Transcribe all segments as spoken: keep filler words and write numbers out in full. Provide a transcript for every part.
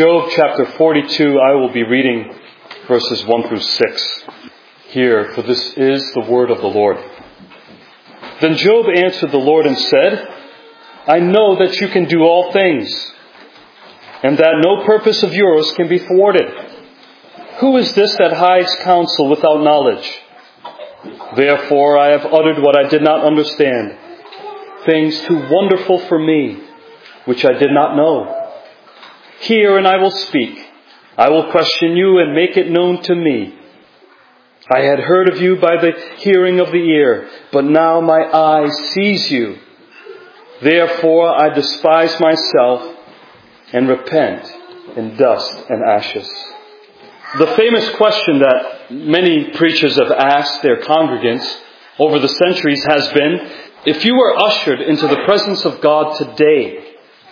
Job chapter forty-two, I will be reading verses one through six here, for this is the word of the Lord. Then Job answered the Lord and said, I know that you can do all things, and that no purpose of yours can be thwarted. Who is this that hides counsel without knowledge? Therefore I have uttered what I did not understand, things too wonderful for me, which I did not know. Hear, and I will speak. I will question you and make it known to me. I had heard of you by the hearing of the ear, but now my eye sees you. Therefore I despise myself and repent in dust and ashes. The famous question that many preachers have asked their congregants over the centuries has been, if you were ushered into the presence of God today,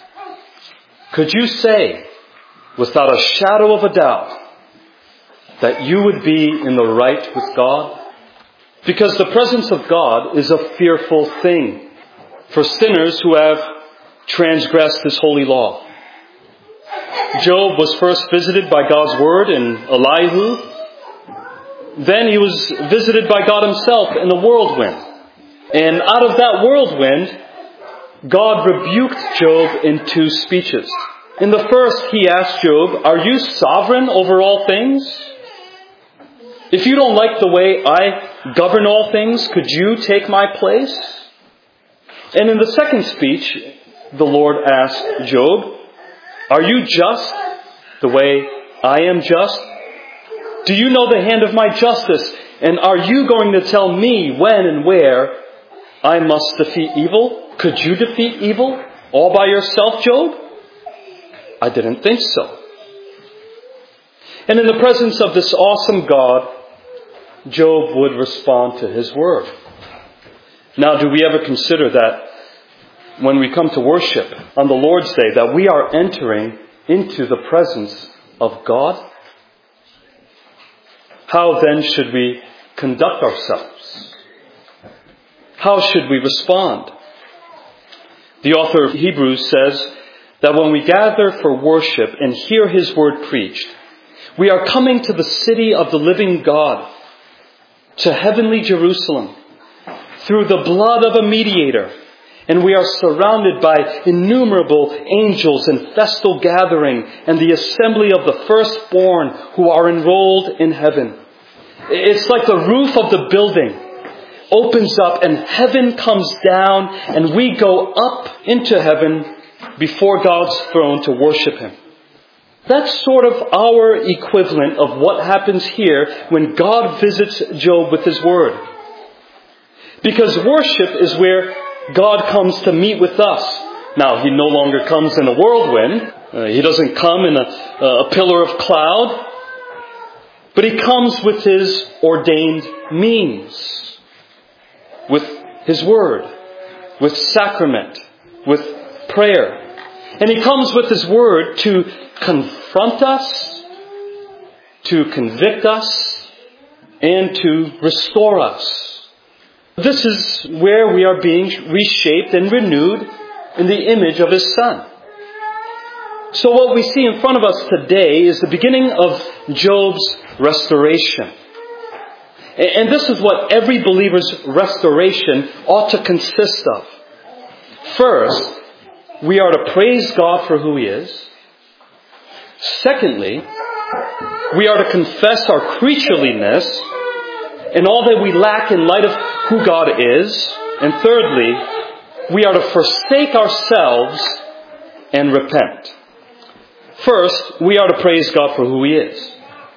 could you say, without a shadow of a doubt, that you would be in the right with God? Because the presence of God is a fearful thing for sinners who have transgressed His holy law. Job was first visited by God's word in Elihu. Then he was visited by God Himself in the whirlwind. And out of that whirlwind, God rebuked Job in two speeches. In the first, He asked Job, are you sovereign over all things? If you don't like the way I govern all things, could you take my place? And in the second speech, the Lord asked Job, are you just the way I am just? Do you know the hand of my justice? And are you going to tell me when and where I must defeat evil? Could you defeat evil all by yourself, Job? I didn't think so. And in the presence of this awesome God, Job would respond to his word. Now, do we ever consider that when we come to worship on the Lord's Day, that we are entering into the presence of God? How then should we conduct ourselves? How should we respond? The author of Hebrews says that when we gather for worship and hear His word preached, we are coming to the city of the living God, to heavenly Jerusalem, through the blood of a mediator, and we are surrounded by innumerable angels in festal gathering and the assembly of the firstborn who are enrolled in heaven. It's like the roof of the building opens up and heaven comes down and we go up into heaven before God's throne to worship Him. That's sort of our equivalent of what happens here when God visits Job with His word. Because worship is where God comes to meet with us. Now, He no longer comes in a whirlwind. Uh, he doesn't come in a, a pillar of cloud. But He comes with His ordained means. With His word. With sacrament. With prayer. And He comes with His word to confront us, to convict us, and to restore us. This is where we are being reshaped and renewed in the image of His Son. So what we see in front of us today is the beginning of Job's restoration. And this is what every believer's restoration ought to consist of. First, we are to praise God for who He is. Secondly, we are to confess our creatureliness and all that we lack in light of who God is. And thirdly, we are to forsake ourselves and repent. First, we are to praise God for who He is.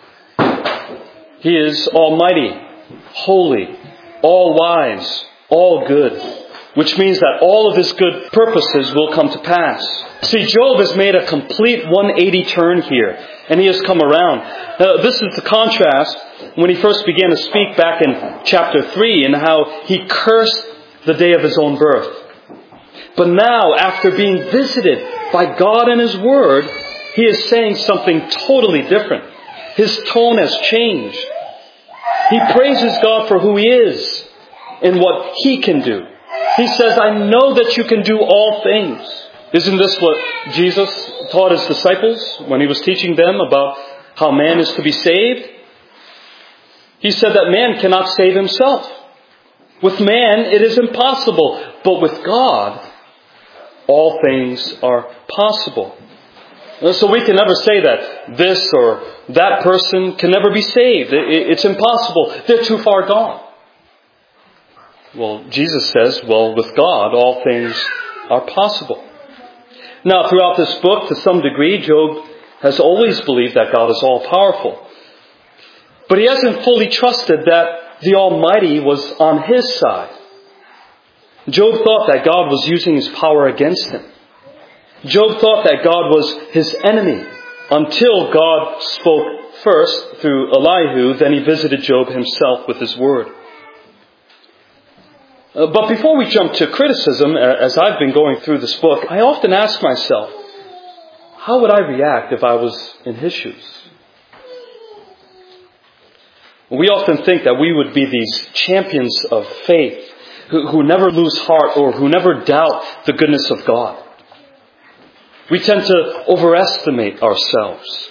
He is almighty, holy, all-wise, all-good. Which means that all of His good purposes will come to pass. See, Job has made a complete one eighty turn here. And he has come around. Uh, this is the contrast when he first began to speak back in chapter three and how he cursed the day of his own birth. But now, after being visited by God and His word, he is saying something totally different. His tone has changed. He praises God for who He is and what He can do. He says, I know that you can do all things. Isn't this what Jesus taught his disciples when he was teaching them about how man is to be saved? He said that man cannot save himself. With man, it is impossible. But with God, all things are possible. So we can never say that this or that person can never be saved. It's impossible. They're too far gone. Well, Jesus says, well, with God, all things are possible. Now, throughout this book, to some degree, Job has always believed that God is all-powerful. But he hasn't fully trusted that the Almighty was on his side. Job thought that God was using his power against him. Job thought that God was his enemy until God spoke first through Elihu. Then he visited Job himself with his word. Uh, but before we jump to criticism, uh, as I've been going through this book, I often ask myself, how would I react if I was in his shoes? We often think that we would be these champions of faith who, who never lose heart or who never doubt the goodness of God. We tend to overestimate ourselves.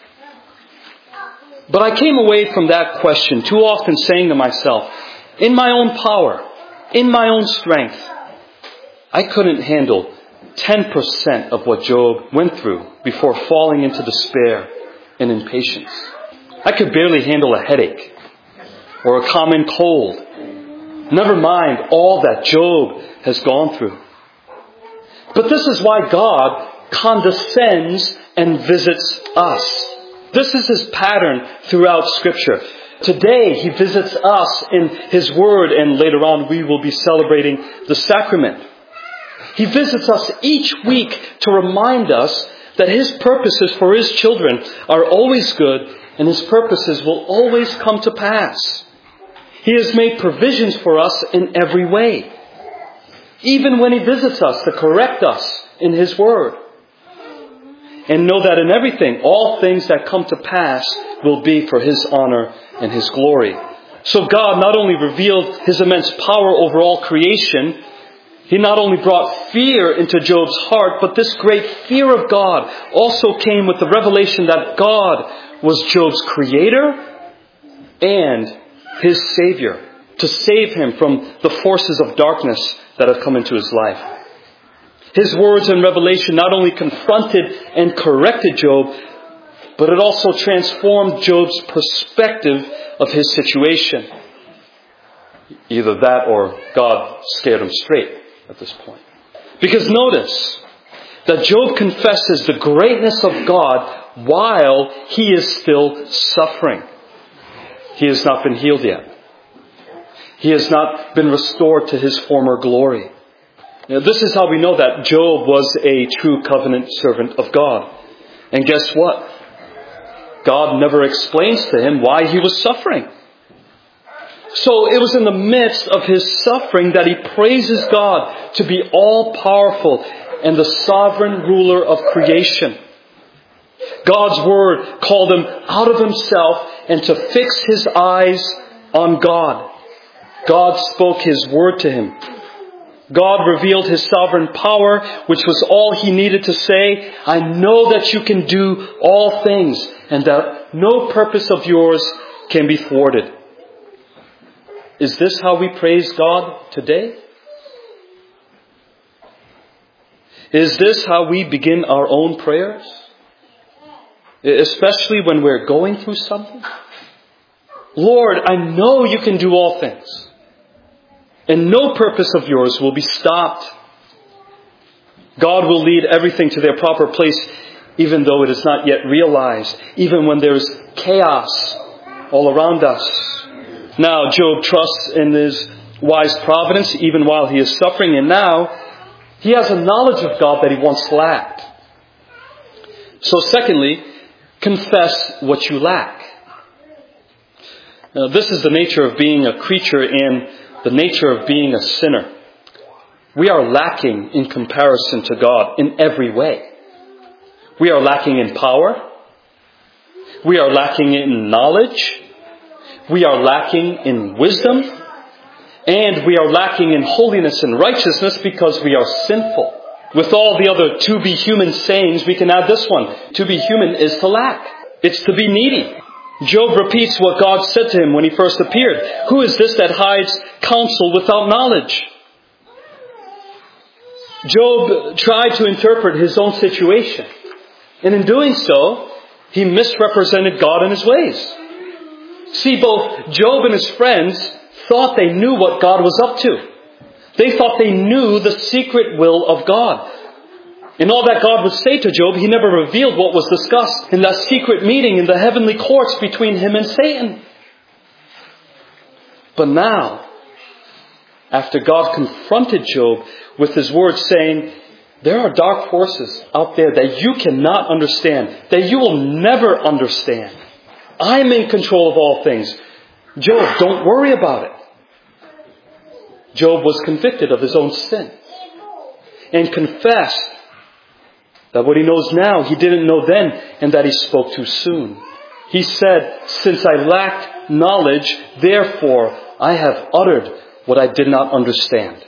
But I came away from that question too often saying to myself, in my own power, in my own strength, I couldn't handle ten percent of what Job went through before falling into despair and impatience. I could barely handle a headache or a common cold. Never mind all that Job has gone through. But this is why God condescends and visits us. This is his pattern throughout Scripture. Today he visits us in his word, and later on we will be celebrating the sacrament. He visits us each week to remind us that his purposes for his children are always good and his purposes will always come to pass. He has made provisions for us in every way, even when he visits us to correct us in his word. And know that in everything, all things that come to pass will be for his honor and his glory. So God not only revealed his immense power over all creation, he not only brought fear into Job's heart, but this great fear of God also came with the revelation that God was Job's creator and his Savior, to save him from the forces of darkness that have come into his life. His words in Revelation not only confronted and corrected Job, but it also transformed Job's perspective of his situation. Either that or God scared him straight at this point. Because notice that Job confesses the greatness of God while he is still suffering. He has not been healed yet. He has not been restored to his former glory. Now, this is how we know that Job was a true covenant servant of God. And guess what? God never explains to him why he was suffering. So it was in the midst of his suffering that he praises God to be all-powerful and the sovereign ruler of creation. God's word called him out of himself and to fix his eyes on God. God spoke his word to him. God revealed his sovereign power, which was all he needed to say, I know that you can do all things and that no purpose of yours can be thwarted. Is this how we praise God today? Is this how we begin our own prayers? Especially when we're going through something? Lord, I know you can do all things. And no purpose of yours will be stopped. God will lead everything to their proper place, even though it is not yet realized, even when there's chaos all around us. Now, Job trusts in his wise providence, even while he is suffering, and now he has a knowledge of God that he once lacked. So secondly, confess what you lack. Now, this is the nature of being a creature and the nature of being a sinner. We are lacking in comparison to God in every way. We are lacking in power. We are lacking in knowledge. We are lacking in wisdom. And we are lacking in holiness and righteousness because we are sinful. With all the other to be human sayings, we can add this one. To be human is to lack. It's to be needy. Job repeats what God said to him when he first appeared. Who is this that hides counsel without knowledge? Job tried to interpret his own situation. And in doing so, he misrepresented God and His ways. See, both Job and his friends thought they knew what God was up to. They thought they knew the secret will of God. In all that God would say to Job, He never revealed what was discussed in that secret meeting in the heavenly courts between him and Satan. But now, after God confronted Job with His words saying, there are dark forces out there that you cannot understand, that you will never understand. I'm in control of all things. Job, don't worry about it. Job was convicted of his own sin and confessed that what he knows now, he didn't know then, and that he spoke too soon. He said, since I lacked knowledge, therefore I have uttered what I did not understand.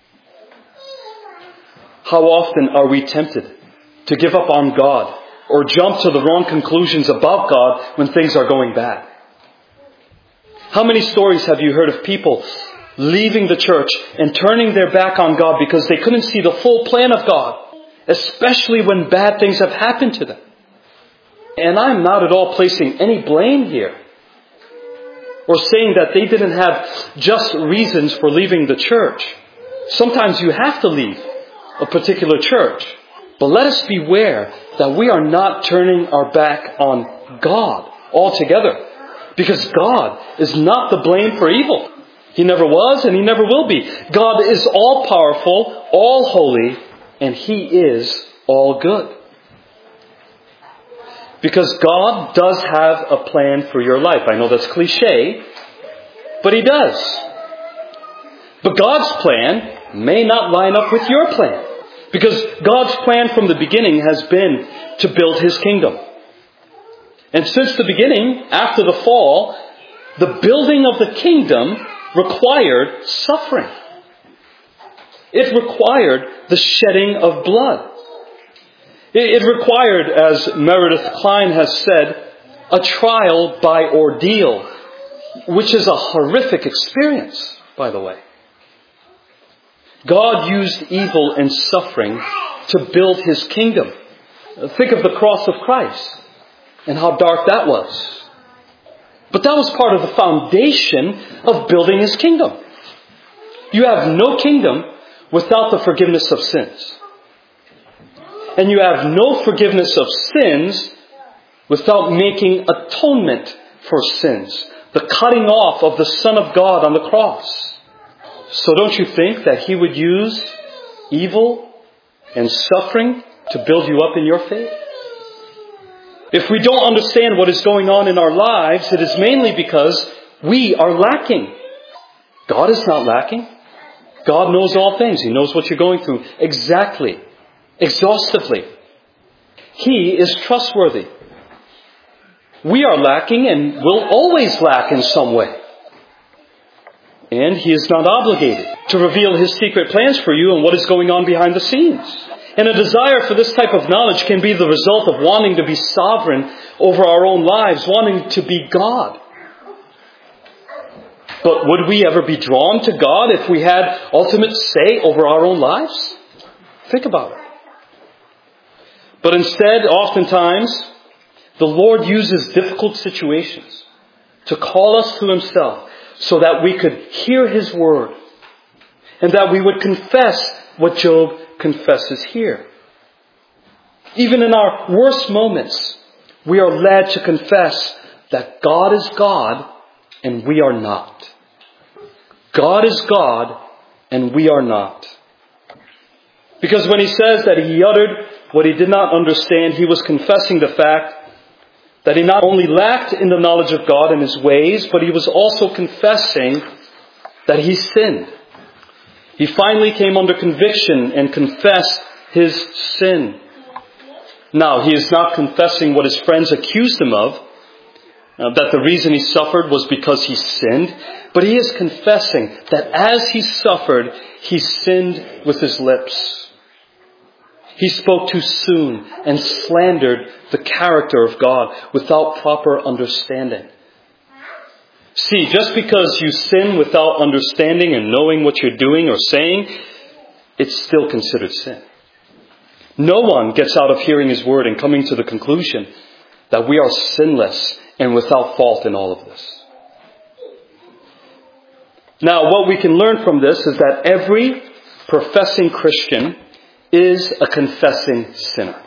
How often are we tempted to give up on God or jump to the wrong conclusions about God when things are going bad? How many stories have you heard of people leaving the church and turning their back on God because they couldn't see the full plan of God, especially when bad things have happened to them? And I'm not at all placing any blame here or saying that they didn't have just reasons for leaving the church. Sometimes you have to leave a particular church. But let us beware that we are not turning our back on God altogether. Because God is not the blame for evil. He never was and He never will be. God is all powerful, all holy, and He is all good. Because God does have a plan for your life. I know that's cliche, but He does. But God's plan may not line up with your plan. Because God's plan from the beginning has been to build His kingdom. And since the beginning, after the fall, the building of the kingdom required suffering. It required the shedding of blood. It required, as Meredith Kline has said, a trial by ordeal, which is a horrific experience, by the way. God used evil and suffering to build His kingdom. Think of the cross of Christ and how dark that was. But that was part of the foundation of building His kingdom. You have no kingdom without the forgiveness of sins. And you have no forgiveness of sins without making atonement for sins. The cutting off of the Son of God on the cross. So don't you think that He would use evil and suffering to build you up in your faith? If we don't understand what is going on in our lives, it is mainly because we are lacking. God is not lacking. God knows all things. He knows what you're going through exactly, exhaustively. He is trustworthy. We are lacking and will always lack in some way. And He is not obligated to reveal His secret plans for you and what is going on behind the scenes. And a desire for this type of knowledge can be the result of wanting to be sovereign over our own lives, wanting to be God. But would we ever be drawn to God if we had ultimate say over our own lives? Think about it. But instead, oftentimes, the Lord uses difficult situations to call us to Himself so that we could hear His word and that we would confess what Job confesses here. Even in our worst moments, we are led to confess that God is God and we are not. God is God and we are not. Because when He says that He uttered what He did not understand, He was confessing the fact that he not only lacked in the knowledge of God and His ways, but he was also confessing that he sinned. He finally came under conviction and confessed his sin. Now, he is not confessing what his friends accused him of, uh, that the reason he suffered was because he sinned, but he is confessing that as he suffered, he sinned with his lips. He spoke too soon and slandered the character of God without proper understanding. See, just because you sin without understanding and knowing what you're doing or saying, it's still considered sin. No one gets out of hearing His word and coming to the conclusion that we are sinless and without fault in all of this. Now, what we can learn from this is that every professing Christian is a confessing sinner.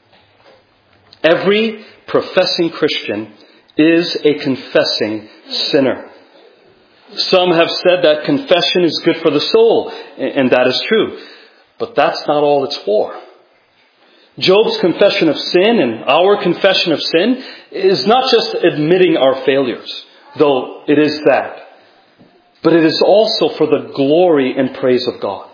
Every professing Christian is a confessing sinner. Some have said that confession is good for the soul, and that is true. But that's not all it's for. Job's confession of sin and our confession of sin is not just admitting our failures, though it is that. But it is also for the glory and praise of God.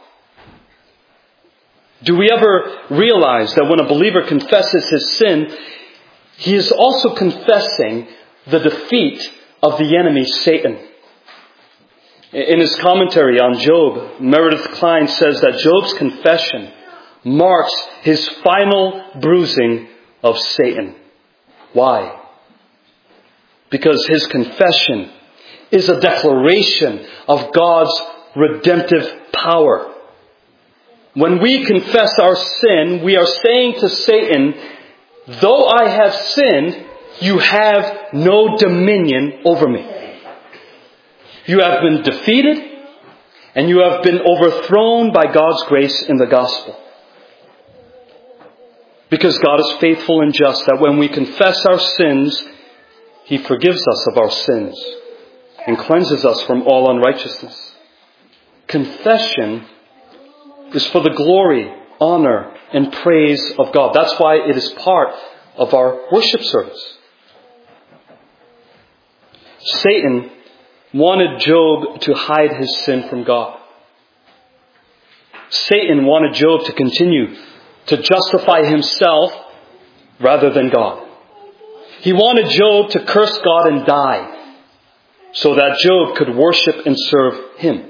Do we ever realize that when a believer confesses his sin, he is also confessing the defeat of the enemy, Satan? In his commentary on Job, Meredith Kline says that Job's confession marks his final bruising of Satan. Why? Because his confession is a declaration of God's redemptive power. When we confess our sin, we are saying to Satan, though I have sinned, you have no dominion over me. You have been defeated, and you have been overthrown by God's grace in the gospel. Because God is faithful and just, that when we confess our sins, He forgives us of our sins and cleanses us from all unrighteousness. Confession is for the glory, honor, and praise of God. That's why it is part of our worship service. Satan wanted Job to hide his sin from God. Satan wanted Job to continue to justify himself rather than God. He wanted Job to curse God and die so that Job could worship and serve him.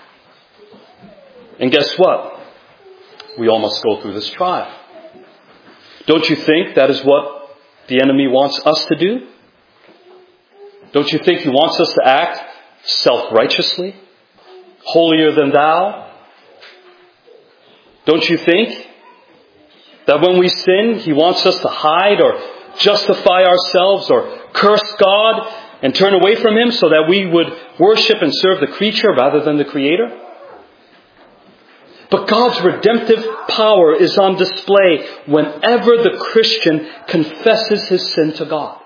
And guess what? We all must go through this trial. Don't you think that is what the enemy wants us to do? Don't you think he wants us to act self-righteously? Holier than thou? Don't you think that when we sin, he wants us to hide or justify ourselves or curse God and turn away from Him so that we would worship and serve the creature rather than the Creator? But God's redemptive power is on display whenever the Christian confesses his sin to God.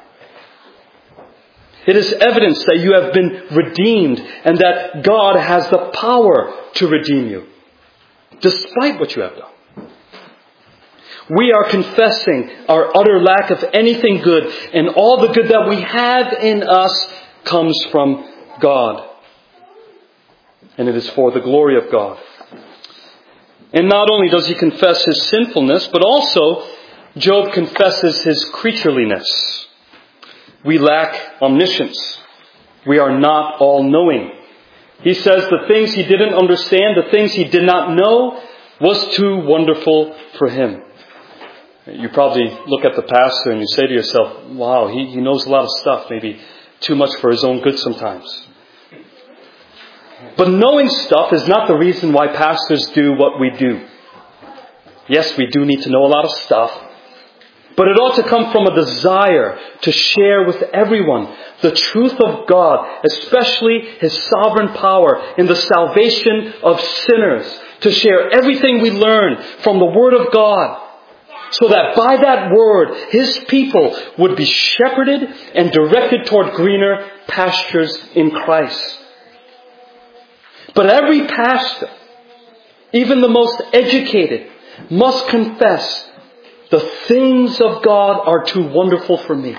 It is evidence that you have been redeemed and that God has the power to redeem you, despite what you have done. We are confessing our utter lack of anything good, and all the good that we have in us comes from God. And it is for the glory of God. And not only does he confess his sinfulness, but also Job confesses his creatureliness. We lack omniscience. We are not all-knowing. He says the things he didn't understand, the things he did not know, was too wonderful for him. You probably look at the pastor and you say to yourself, wow, he, he knows a lot of stuff, maybe too much for his own good sometimes. But knowing stuff is not the reason why pastors do what we do. Yes, we do need to know a lot of stuff, but it ought to come from a desire to share with everyone the truth of God, especially His sovereign power in the salvation of sinners, to share everything we learn from the Word of God, so that by that Word, His people would be shepherded and directed toward greener pastures in Christ. But every pastor, even the most educated, must confess the things of God are too wonderful for me.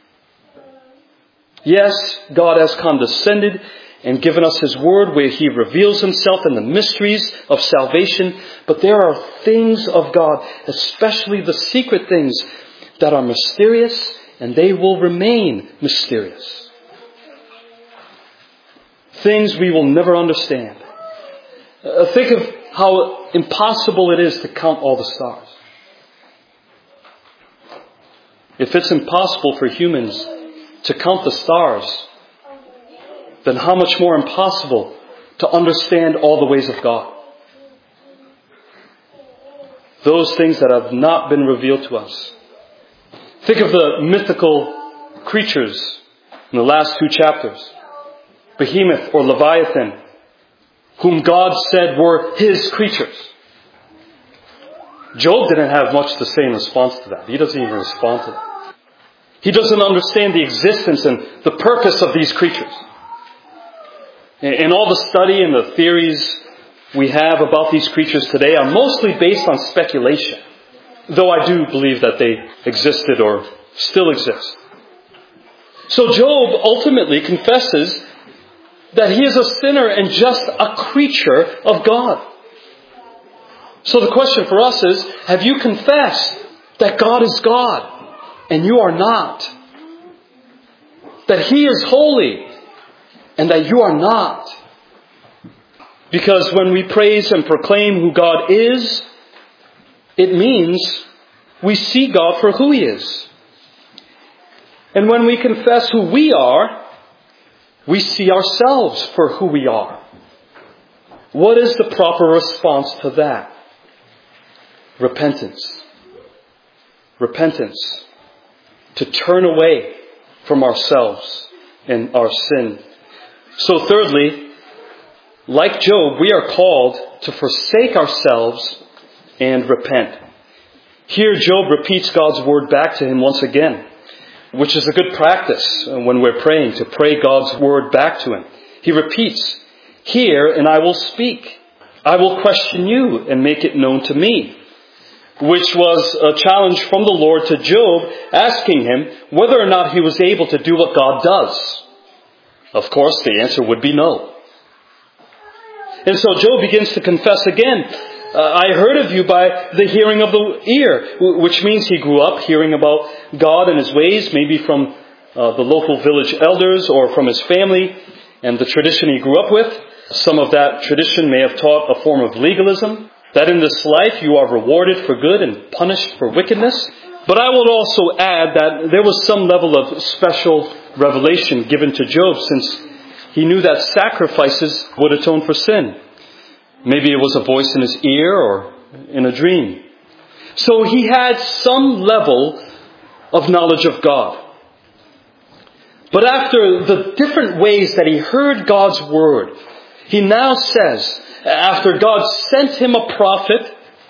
Yes, God has condescended and given us His Word where He reveals Himself in the mysteries of salvation. But there are things of God, especially the secret things, that are mysterious, and they will remain mysterious. Things we will never understand. Uh, think of how impossible it is to count all the stars. If it's impossible for humans to count the stars, then how much more impossible to understand all the ways of God? Those things that have not been revealed to us. Think of the mythical creatures in the last two chapters. Behemoth or Leviathan, whom God said were His creatures. Job didn't have much to say in response to that. He doesn't even respond to that. He doesn't understand the existence and the purpose of these creatures. And all the study and the theories we have about these creatures today are mostly based on speculation, though I do believe that they existed or still exist. So Job ultimately confesses that he is a sinner and just a creature of God. So the question for us is, have you confessed that God is God and you are not? That He is holy and that you are not? Because when we praise and proclaim who God is, it means we see God for who He is. And when we confess who we are, we see ourselves for who we are. What is the proper response to that? Repentance. Repentance. To turn away from ourselves and our sin. So thirdly, like Job, we are called to forsake ourselves and repent. Here Job repeats God's word back to him once again, which is a good practice when we're praying, to pray God's word back to Him. He repeats, "Hear, and I will speak. I will question you and make it known to me," which was a challenge from the Lord to Job, asking him whether or not he was able to do what God does. Of course, the answer would be no. And so Job begins to confess again, Uh, I heard of you by the hearing of the ear, which means he grew up hearing about God and His ways, maybe from uh, the local village elders or from his family and the tradition he grew up with. Some of that tradition may have taught a form of legalism, that in this life you are rewarded for good and punished for wickedness. But I will also add that there was some level of special revelation given to Job, since he knew that sacrifices would atone for sin. Maybe it was a voice in his ear or in a dream. So he had some level of knowledge of God. But after the different ways that he heard God's word, he now says, after God sent him a prophet,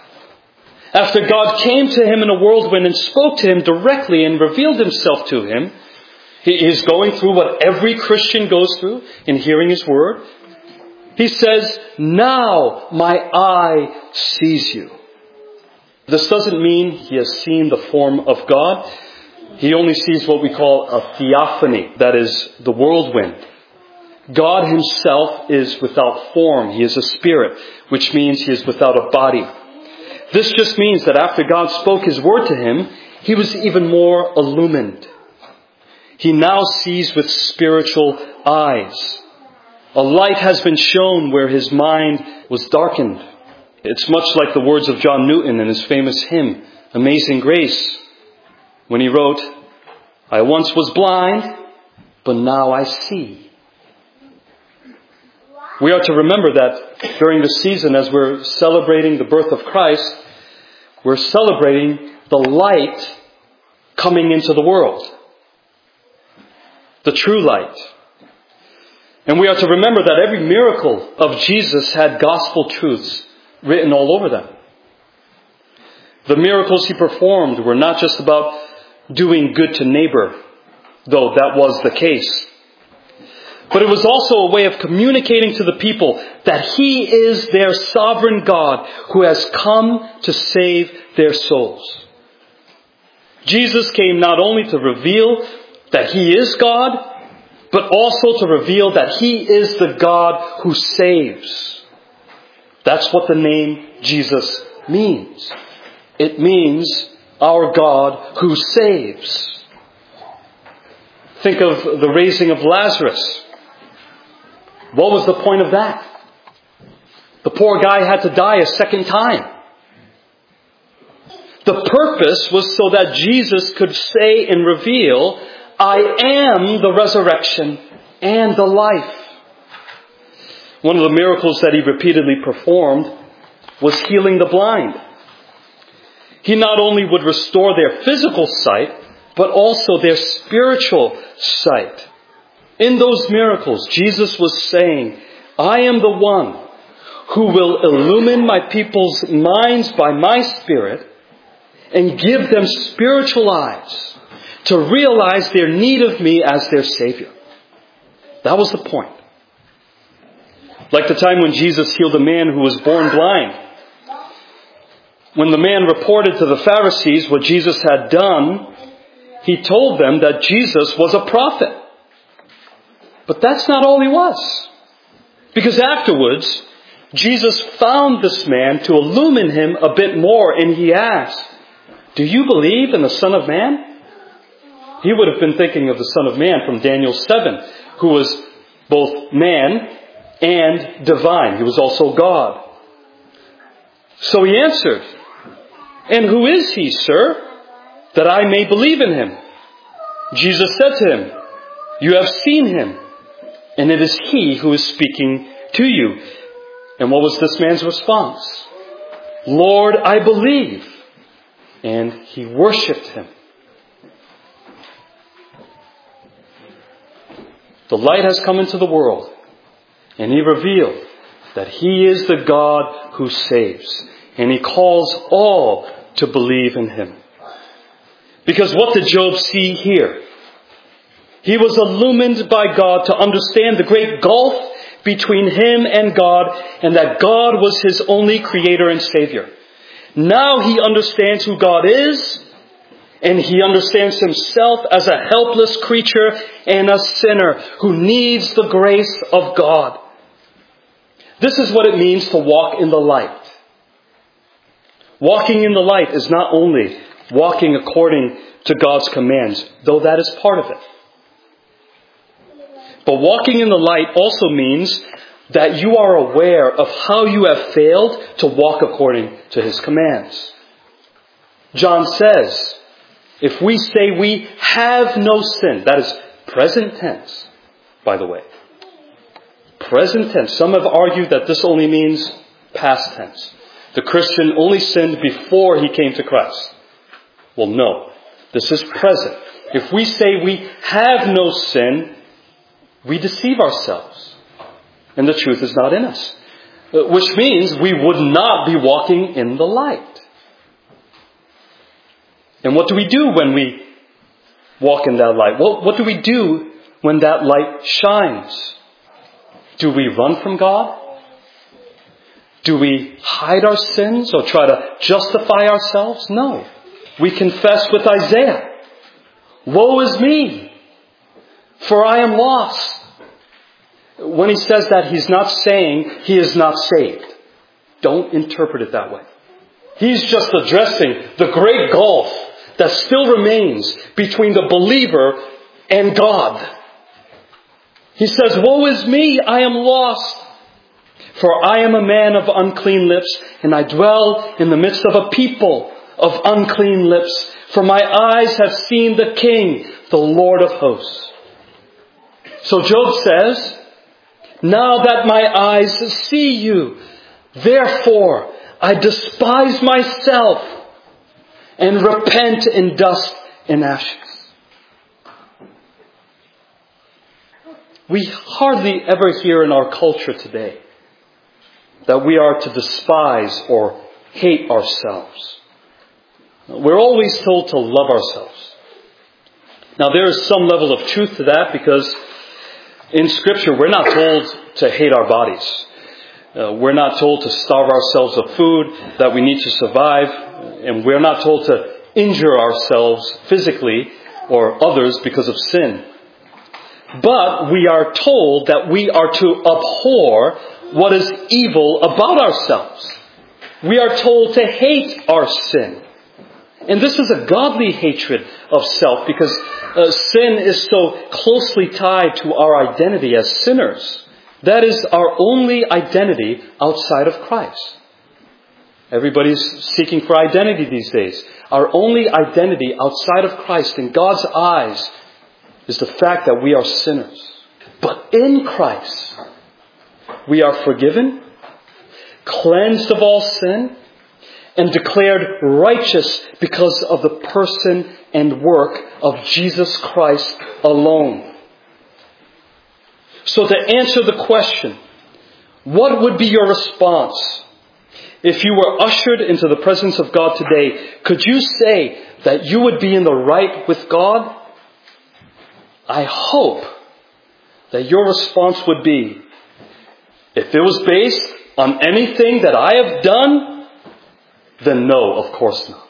after God came to him in a whirlwind and spoke to him directly and revealed Himself to him, he is going through what every Christian goes through in hearing His word. He says, "Now my eye sees you." This doesn't mean he has seen the form of God. He only sees what we call a theophany, that is, the whirlwind. God Himself is without form. He is a spirit, which means He is without a body. This just means that after God spoke His word to him, he was even more illumined. He now sees with spiritual eyes. A light has been shown where his mind was darkened. It's much like the words of John Newton in his famous hymn, "Amazing Grace," when he wrote, "I once was blind, but now I see." We are to remember that during the season, as we're celebrating the birth of Christ, we're celebrating the light coming into the world. The true light. And we are to remember that every miracle of Jesus had gospel truths written all over them. The miracles He performed were not just about doing good to neighbor, though that was the case. But it was also a way of communicating to the people that He is their sovereign God who has come to save their souls. Jesus came not only to reveal that He is God, but also to reveal that He is the God who saves. That's what the name Jesus means. It means our God who saves. Think of the raising of Lazarus. What was the point of that? The poor guy had to die a second time. The purpose was so that Jesus could say and reveal, I am the resurrection and the life. One of the miracles that he repeatedly performed was healing the blind. He not only would restore their physical sight, but also their spiritual sight. In those miracles, Jesus was saying, I am the one who will illumine my people's minds by my Spirit and give them spiritual eyes to realize their need of me as their Savior. That was the point. Like the time when Jesus healed a man who was born blind. When the man reported to the Pharisees what Jesus had done, he told them that Jesus was a prophet. But that's not all he was. Because afterwards, Jesus found this man to illumine him a bit more, and he asked, do you believe in the Son of Man? He would have been thinking of the Son of Man from Daniel seven, who was both man and divine. He was also God. So he answered, and who is he, sir, that I may believe in him? Jesus said to him, you have seen him, and it is he who is speaking to you. And what was this man's response? Lord, I believe. And he worshipped him. The light has come into the world, and he revealed that he is the God who saves. And he calls all to believe in him. Because what did Job see here? He was illumined by God to understand the great gulf between him and God, and that God was his only creator and savior. Now he understands who God is, and he understands himself as a helpless creature and a sinner who needs the grace of God. This is what it means to walk in the light. Walking in the light is not only walking according to God's commands, though that is part of it. But walking in the light also means that you are aware of how you have failed to walk according to his commands. John says, if we say we have no sin, that is present tense, by the way. Present tense. Some have argued that this only means past tense. The Christian only sinned before he came to Christ. Well, no. This is present. If we say we have no sin, we deceive ourselves. And the truth is not in us. Which means we would not be walking in the light. And what do we do when we walk in that light? Well, what do we do when that light shines? Do we run from God? Do we hide our sins or try to justify ourselves? No. We confess with Isaiah, woe is me, for I am lost. When he says that, he's not saying he is not saved. Don't interpret it that way. He's just addressing the great gulf that still remains between the believer and God. He says, woe is me, I am lost. For I am a man of unclean lips, and I dwell in the midst of a people of unclean lips. For my eyes have seen the King, the Lord of hosts. So Job says, now that my eyes see you, therefore I despise myself and repent in dust and ashes. We hardly ever hear in our culture today that we are to despise or hate ourselves. We're always told to love ourselves. Now there is some level of truth to that, because in Scripture we're not told to hate our bodies. Uh, we're not told to starve ourselves of food that we need to survive. And we're not told to injure ourselves physically or others because of sin. But we are told that we are to abhor what is evil about ourselves. We are told to hate our sin. And this is a godly hatred of self, because uh, sin is so closely tied to our identity as sinners. That is our only identity outside of Christ. Everybody's seeking for identity these days. Our only identity outside of Christ in God's eyes is the fact that we are sinners. But in Christ, we are forgiven, cleansed of all sin, and declared righteous because of the person and work of Jesus Christ alone. So to answer the question, what would be your response if you were ushered into the presence of God today? Could you say that you would be in the right with God? I hope that your response would be, if it was based on anything that I have done, then no, of course not.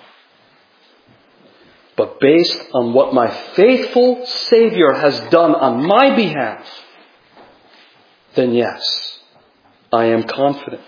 But based on what my faithful Savior has done on my behalf, then yes, I am confident.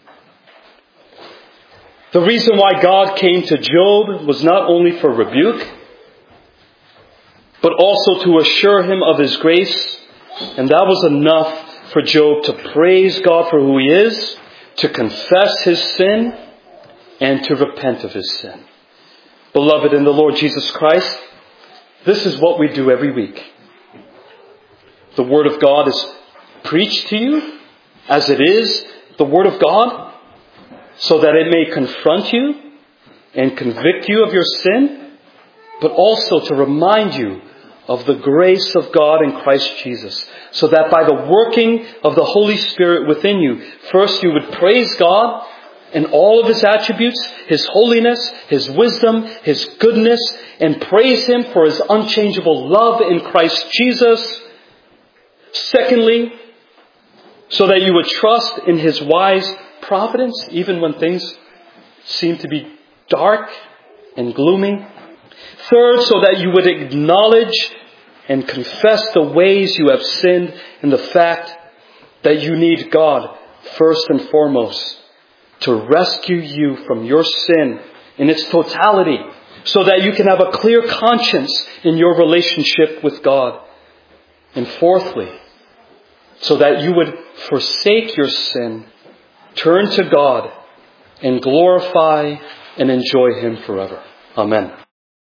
The reason why God came to Job was not only for rebuke, but also to assure him of His grace. And that was enough for Job to praise God for who He is, to confess his sin, and to repent of his sin. Beloved in the Lord Jesus Christ, this is what we do every week. The Word of God is preached to you as it is the Word of God, so that it may confront you and convict you of your sin, but also to remind you of the grace of God in Christ Jesus, so that by the working of the Holy Spirit within you, first you would praise God in all of His attributes, His holiness, His wisdom, His goodness, and praise Him for His unchangeable love in Christ Jesus. Secondly, so that you would trust in His wise providence, even when things seem to be dark and gloomy. Third, so that you would acknowledge and confess the ways you have sinned and the fact that you need God first and foremost to rescue you from your sin in its totality, so that you can have a clear conscience in your relationship with God. And fourthly, so that you would forsake your sin, turn to God, and glorify and enjoy Him forever. Amen.